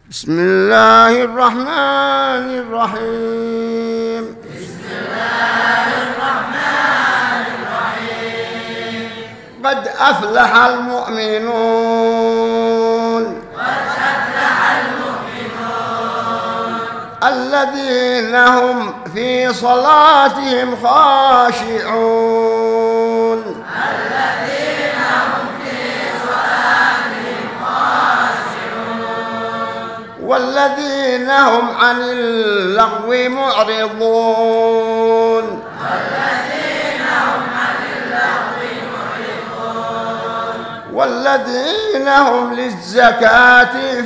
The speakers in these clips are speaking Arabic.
بسم الله الرحمن الرحيم. بسم الله الرحمن الرحيم. قد أفلح المؤمنون. قد أفلح المؤمنون. الذين هم في صلاتهم خاشعون. الذين هم في صلاتهم خاشعون. والذين هم عن اللغو معرضون. والذين هم عن اللغو معرضون. والذين هم للزكاة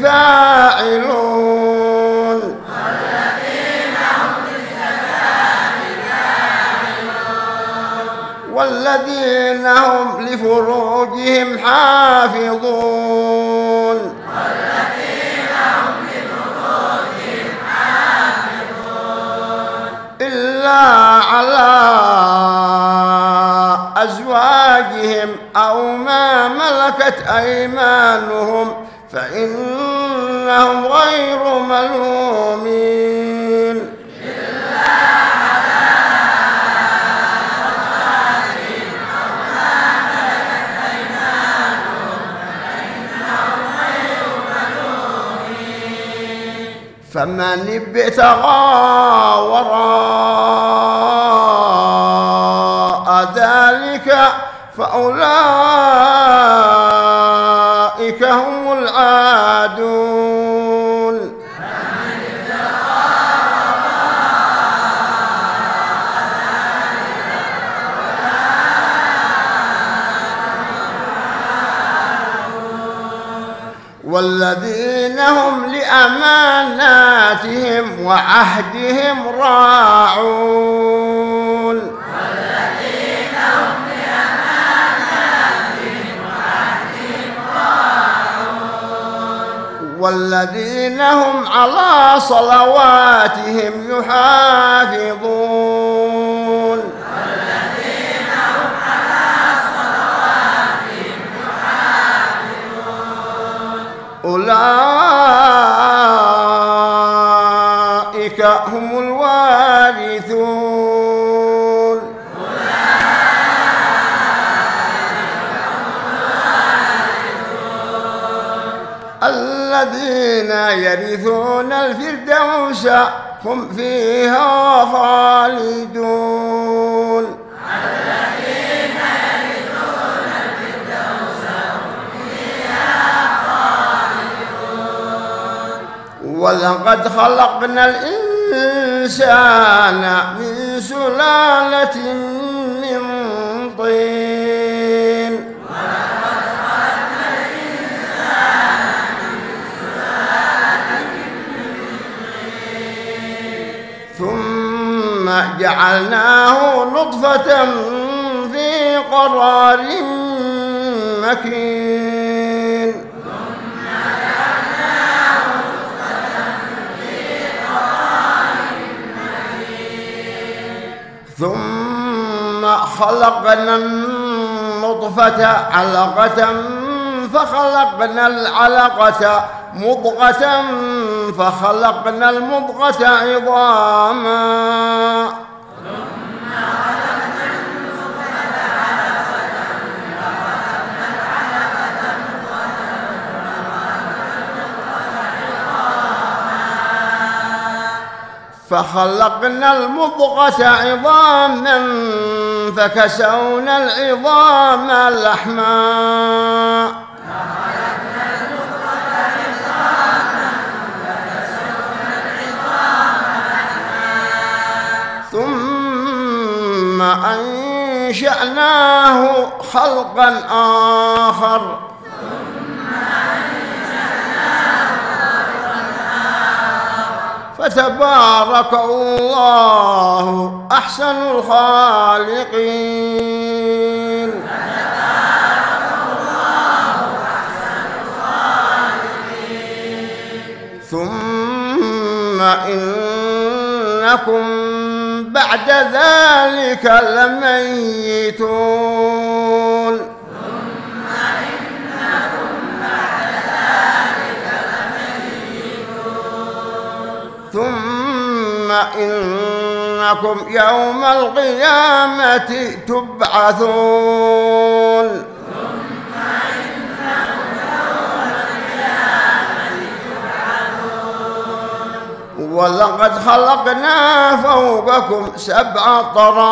فاعلون. والذين هم للزكاة فاعلون. والذين هم لفروجهم حافظون. والذين هم لفروجهم حافظون. إلا على أزواجهم أو ما ملكت أيمانهم فإنهم غير ملومين. فمن ابتغى وراء ذلك فأولئك هم العادون. والذين هم لأماناتهم وعهدهم راعون. والذين هم لأماناتهم وعهدهم راعون. والذين هم على صلواتهم يحافظون. والذين هم على صلواتهم يحافظون. أولئك هم الوارثون. الذين يرثون الفردوس هم فيها خالدون. الذين يرثون الفردوس هم فيها خالدون. ولقد خلقنا الإنسان من سلالة من طين. ولقد خلقنا الإنسان من سلالة من طين. ثم جعلناه نطفة في قرار مكين. ثم خلقنا النطفة علقة فخلقنا العلقة مضغة فخلقنا المضغة عظاما فخلقنا المضغة عظاما فكسونا العظام لحما ثم أنشأناه خلقا آخر فتبارك الله أحسن الخالقين. ثم إنكم بعد ذلك لميتون. ثم إنكم يوم القيامة تبعثون ولقد خلقنا فوقكم 7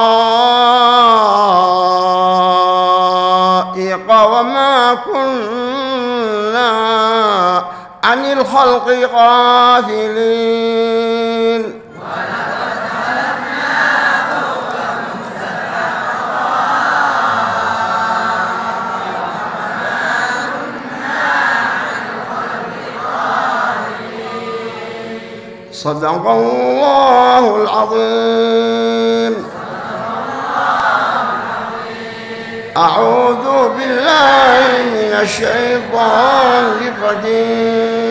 طرائق وما كنا عن الخلق غافلين صدق الله العظيم. أعوذ بالله من الشيطان الرجيم.